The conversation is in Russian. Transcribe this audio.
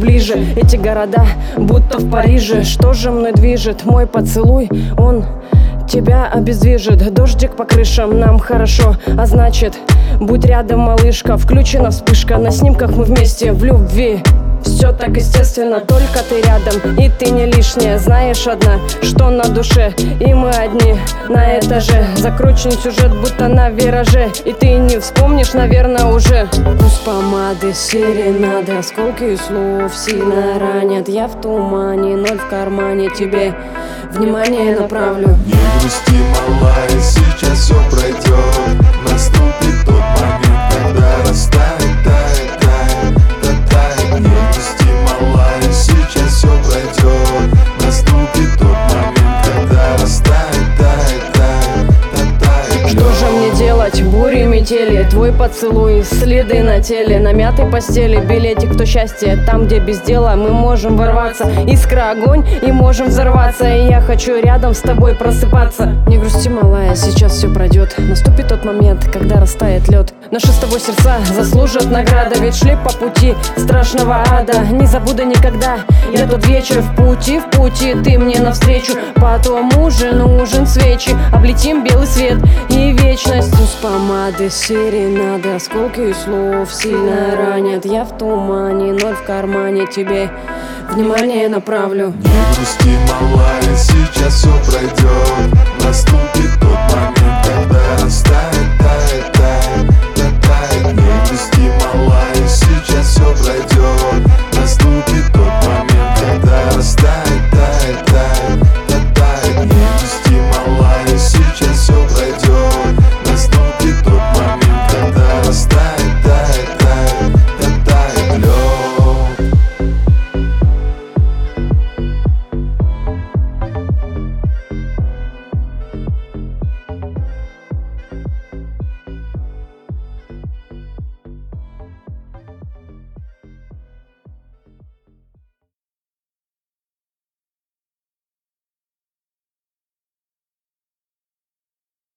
ближе. Эти города будто в Париже. Что же мной движет? Мой поцелуй, он тебя обездвижит. Дождик по крышам, нам хорошо, а значит, будь рядом, малышка. Включена вспышка, на снимках мы вместе в любви. Все так естественно, только ты рядом, и ты не лишняя. Знаешь, одна, что на душе, и мы одни на этаже. Закручен сюжет, будто на вираже, и ты не вспомнишь, наверное, уже. Вкус помады, серенады, осколки слов сильно ранят. Я в тумане, ноль в кармане, тебе внимание направлю. Не грусти, малая, сейчас все пройдет. Наступит тот момент, когда растает, тает, тает, тает. Не грусти, малая, сейчас все пройдет. Наступит тот момент, когда растает, тает, тает, тает. Что же мне делать? Бури, метели, твой поцелуй, следы на теле, на мятой постели, билетик, то счастье. Там, где без дела мы можем ворваться. Искра, огонь, и можем взорваться. И я хочу рядом с тобой просыпаться. Не грусти, малая, сейчас все пройдет. Наступит тот момент, когда растает лед. Наши с тобой сердца заслужат награды, ведь шли по пути страшного ада. Не забуду никогда, я тот вечер в пути, ты мне навстречу. Потому же нужен свечи, облетим белый свет и вечность. Вкус помады, серенады, осколки слов сильно ранят. Я в тумане, ноль в кармане, тебе внимание направлю. Не грусти, малая, сейчас все пройдет. Наступит тот момент,